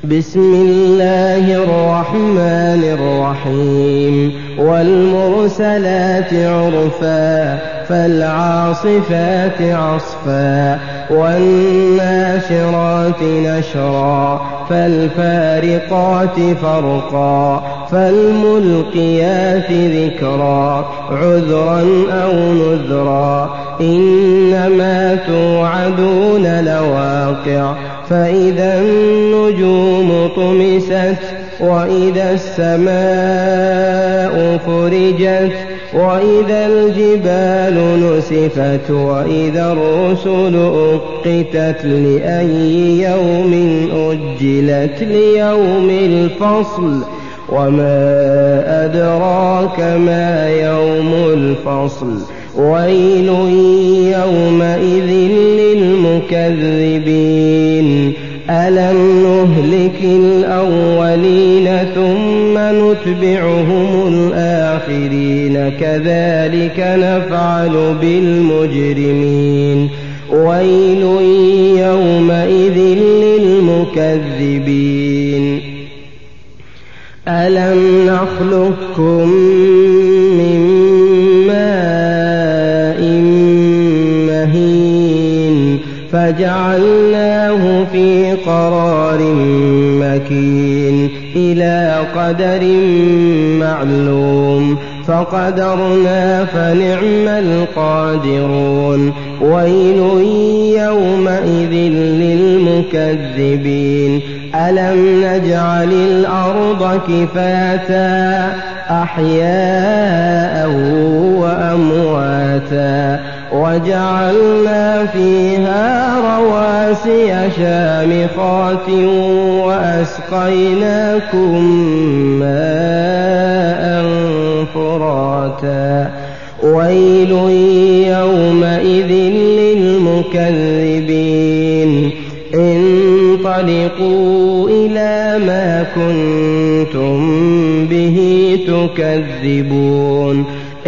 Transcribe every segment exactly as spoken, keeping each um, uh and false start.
بسم الله الرحمن الرحيم والمرسلات عرفا فالعاصفات عصفا والناشرات نشرا فالفارقات فرقا فالملقيات ذكرا عذرا أو نذرا إنما توعدون لواقع فإذا النجوم طمست وإذا السماء فرجت وإذا الجبال نسفت وإذا الرسل أقتت لأي يوم أجلت ليوم الفصل وما أدراك ما يوم الفصل ويل يومئذ للمكذبين ألم نهلك الأولين ثم نتبعهم الآخرين كذلك نفعل بالمجرمين ويل يومئذ للمكذبين ألم نخلقكم من ماء مهين فجعلناه في قرار مكين إلى قدر معلوم فقدرنا فنعم القادرون ويل يومئذ للمكذبين ألم نجعل الأرض كفاتا أحياء وأمواتا وجعلنا فيها رواسي شامخات وأسقيناكم ماء فراتا ويل يومئذ للمكذبين انطلقوا إلى ما كنتم به تكذبون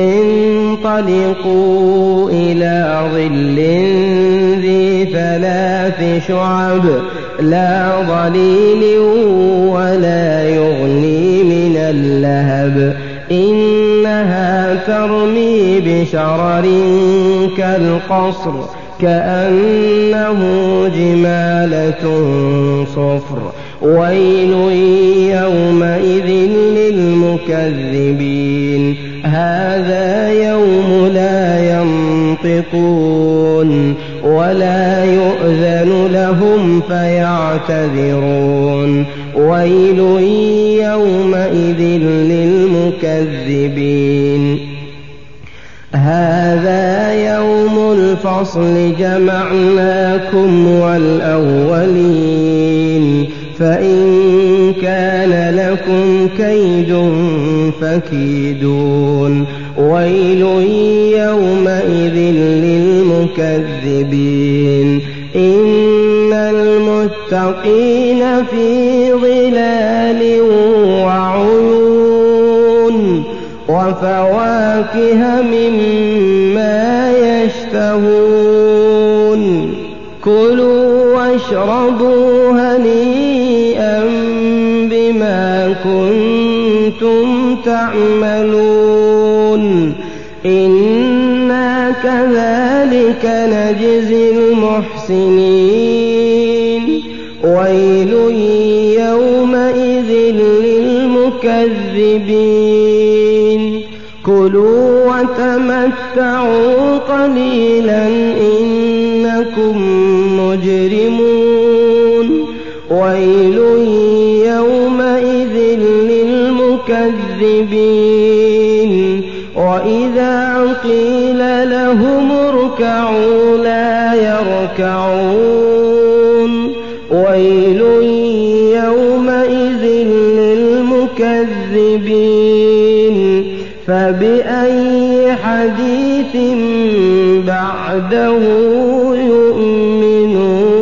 انطلقوا إلى ظل ذي ثلاث شعب لا ظليل ولا يغني من اللهب إنها ترمي بشرر كالقصر كأنه جمالة صفر ويل يومئذ للمكذبين هذا يوم لا ينطقون ولا يؤذن لهم فيعتذرون ويل يومئذ للمكذبين هذا يوم الفصل جمعناكم والأولين فإن كان لكم كيد فكيدون ويل يومئذ للمكذبين إن المتقين في ظلال وعيون وفواكه مما يشتهون كلوا واشربوا هنيئا بما كنتم تعملون إنا كذلك نجزي المحسنين ويل يومئذ للمكذبين كلوا وتمتعوا قليلا إنكم مجرمون ويل يومئذ للمكذبين وإذا قيل لهم اركعوا لا يركعون ويل يومئذ للمكذبين فبأي حديث بعده يؤمنون